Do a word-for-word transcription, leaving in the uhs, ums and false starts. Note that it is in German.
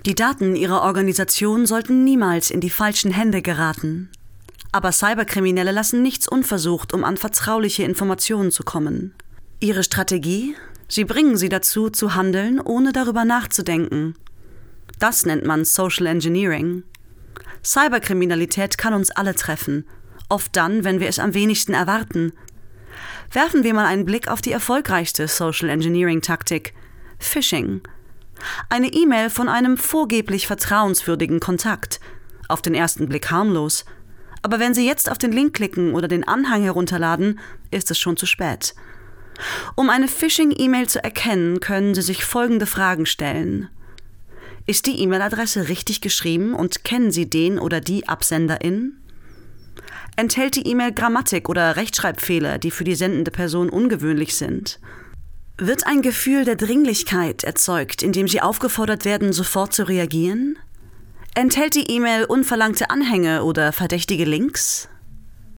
Die Daten Ihrer Organisation sollten niemals in die falschen Hände geraten. Aber Cyberkriminelle lassen nichts unversucht, um an vertrauliche Informationen zu kommen. Ihre Strategie? Sie bringen Sie dazu, zu handeln, ohne darüber nachzudenken. Das nennt man Social Engineering. Cyberkriminalität kann uns alle treffen, oft dann, wenn wir es am wenigsten erwarten. Werfen wir mal einen Blick auf die erfolgreichste Social Engineering-Taktik: Phishing. Eine E-Mail von einem vorgeblich vertrauenswürdigen Kontakt. Auf den ersten Blick harmlos. Aber wenn Sie jetzt auf den Link klicken oder den Anhang herunterladen, ist es schon zu spät. Um eine Phishing-E-Mail zu erkennen, können Sie sich folgende Fragen stellen. Ist die E-Mail-Adresse richtig geschrieben und kennen Sie den oder die Absenderin? Enthält die E-Mail Grammatik- oder Rechtschreibfehler, die für die sendende Person ungewöhnlich sind? Wird ein Gefühl der Dringlichkeit erzeugt, indem Sie aufgefordert werden, sofort zu reagieren? Enthält die E-Mail unverlangte Anhänge oder verdächtige Links?